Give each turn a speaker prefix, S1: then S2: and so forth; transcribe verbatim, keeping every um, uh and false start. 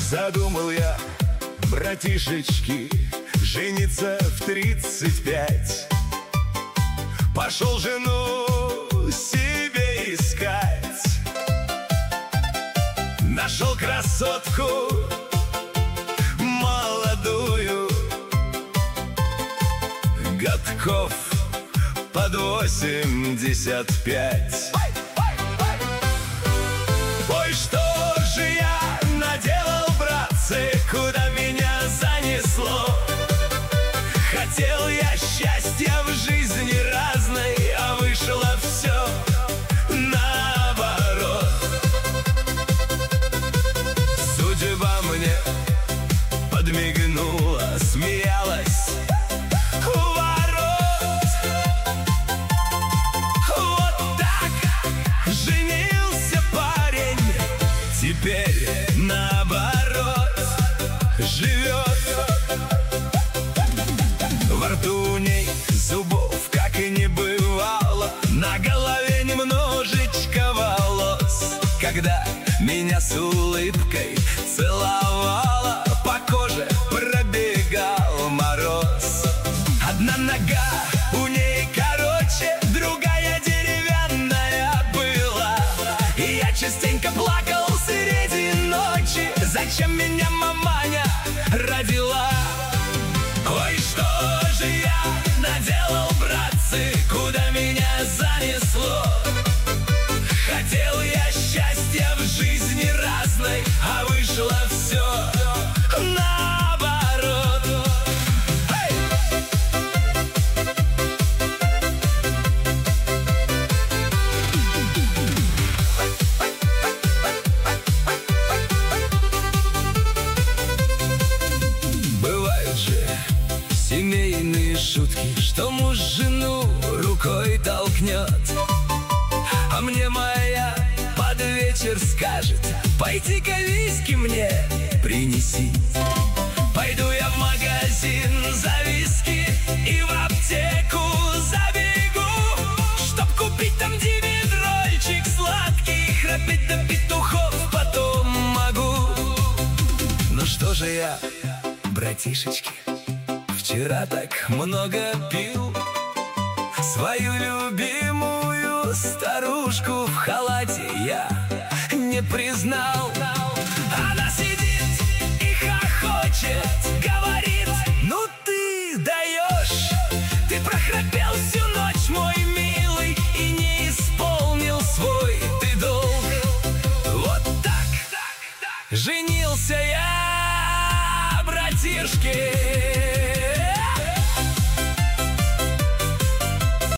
S1: Задумал я, братишечки, жениться в тридцать пять. Пошел жену себе искать. Нашел красотку молодую, годков под восемьдесят пять. Ой, что же я наделал, братцы, куда меня занесло? Хотел я счастья в жизни разной, а вышло все наоборот. Судьба мне подмигнула, смеялась у ворот. Вот так женился парень, теперь наоборот живет. Во рту у ней зубов как и не бывало, на голове немножечко волос. Когда меня с улыбкой целовала, по коже пробегал мороз. Одна нога у ней короче, другая деревянная была. И я частенько плакал среди ночи, зачем меня маманя родила? Ой, что же я наделал, братцы, куда меня занесло? Хотел я счастья в жизни разной, а вышло все наоборот. Эй! Бывают же семейные шутки, что муж жену рукой толкнет, а мне моя под вечер скажет: пойди-ка виски мне принеси. Пойду я в магазин за виски и в аптеку забегу, чтоб купить там димедрольчик сладкий, храпеть до петухов потом могу. Ну что же я, братишечки, вчера так много пил, свою любимую старушку в халате я не признал. Она сидит и хохочет, говорит: ну ты даешь, ты прохрапел всю ночь, мой милый, и не исполнил свой ты долг. Вот так женился я, братишки.